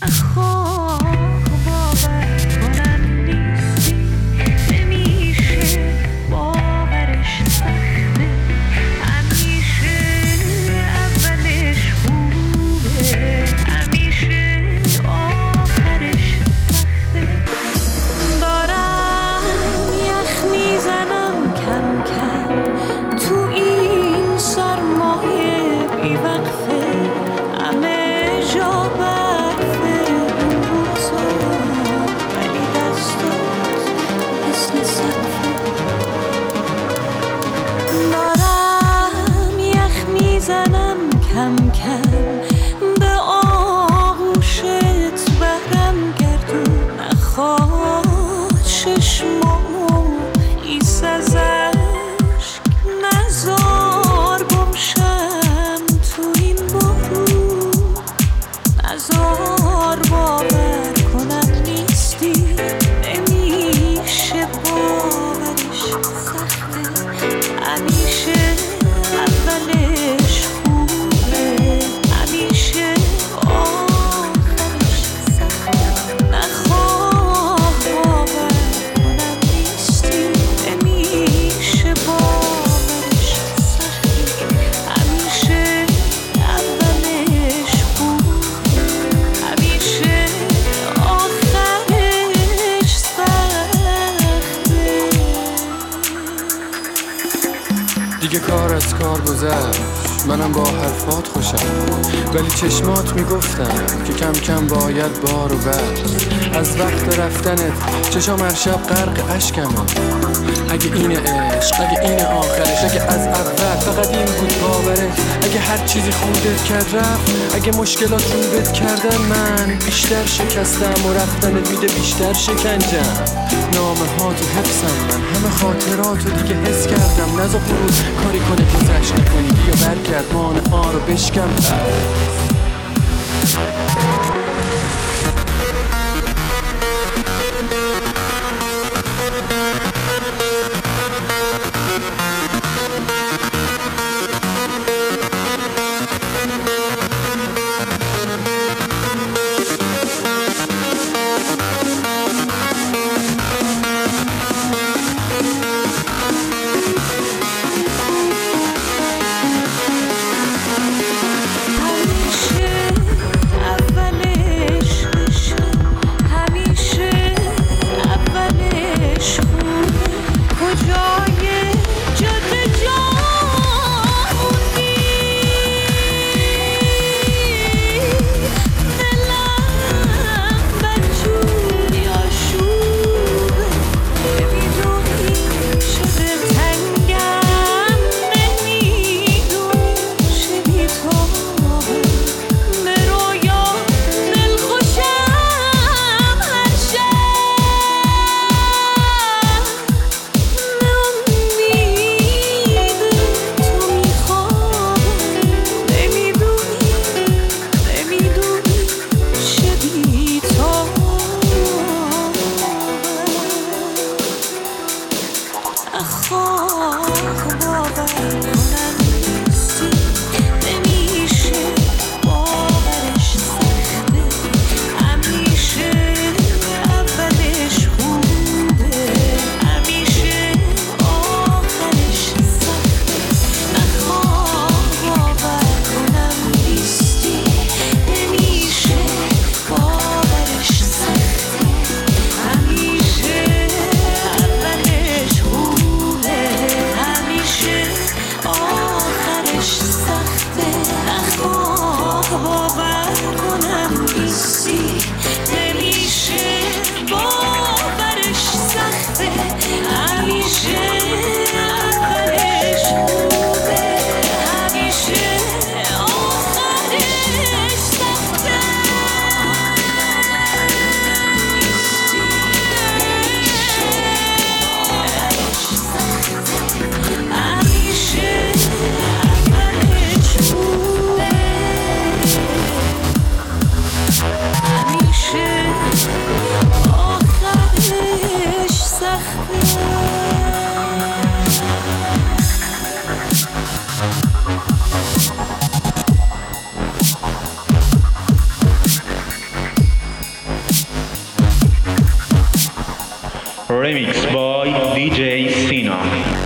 دیگه کار از کار گذشت، منم با حرفات خوشم، ولی چشمات میگفتن که کم کم باید بارو بست. از وقت رفتنت چشام هر شب غرق اشکمه. اگه این عشق، اگه این آخرش، اگه از اول فقط این بود باورت، اگه هر چیزی خودت کرد رفت، اگه مشکلات روبت کردن من بیشتر شکستم و رفتنت میده بیشتر شکنجم. نامه ها تو حفظم، من همه خاطراتو دیگه حس کردم. نزا خروز کاری کنه گذشت نکنی، بیا برگرد مانع ها رو بشکم. Remix by DJ Sina.